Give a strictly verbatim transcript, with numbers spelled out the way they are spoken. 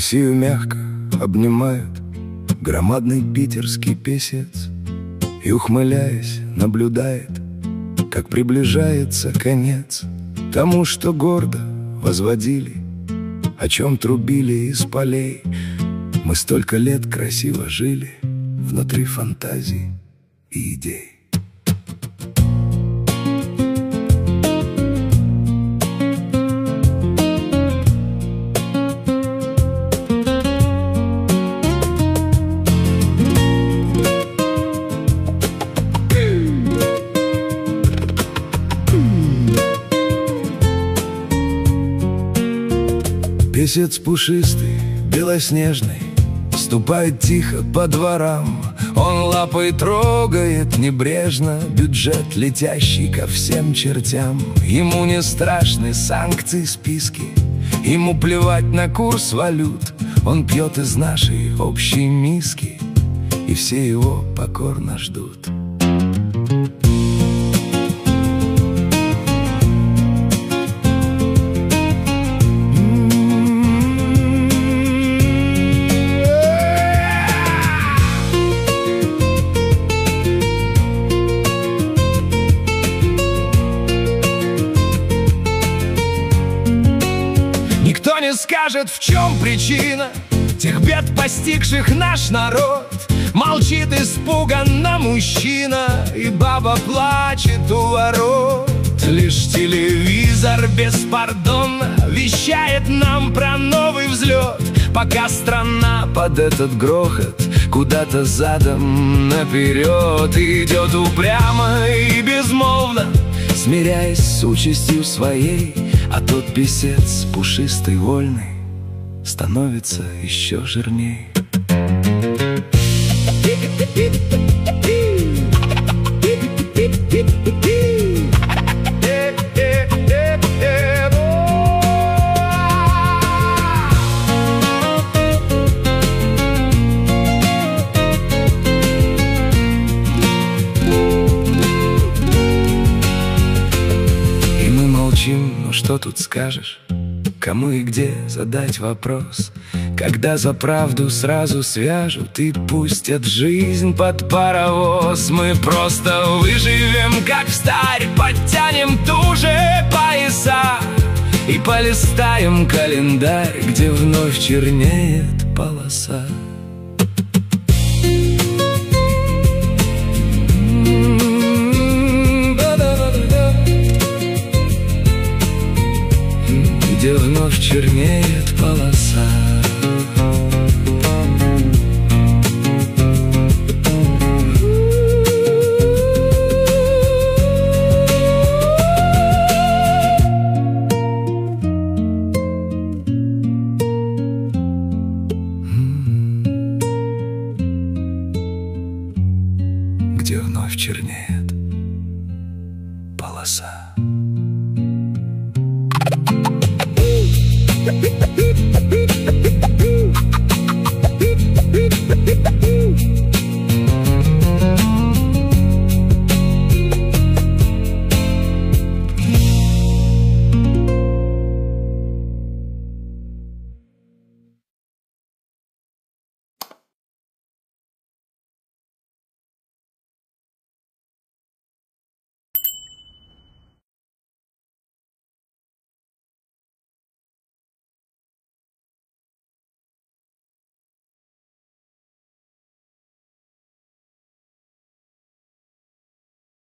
Россию мягко обнимает громадный питерский песец и, ухмыляясь, наблюдает, как приближается конец тому, что гордо возводили, о чем трубили из полей. Мы столько лет красиво жили внутри фантазий и идей. Песец пушистый, белоснежный, ступает тихо по дворам. Он лапой трогает небрежно бюджет, летящий ко всем чертям. Ему не страшны санкции, списки, ему плевать на курс валют. Он пьет из нашей общей миски, и все его покорно ждут. Никто не скажет, в чем причина тех бед, постигших наш народ. Молчит испуганно мужчина, и баба плачет у ворот. Лишь телевизор беспардонно вещает нам про новый взлет, пока страна под этот грохот куда-то задом наперед идет упрямо и безмолвно, смиряясь с участью своей. А тот песец, пушистый, вольный, становится еще жирней. Ну что тут скажешь? Кому и где задать вопрос, когда за правду сразу свяжут и пустят жизнь под паровоз? Мы просто выживем, как встарь, подтянем туже пояса и полистаем календарь, где вновь чернеет полоса. Где вновь чернеет полоса. Где вновь чернеет полоса.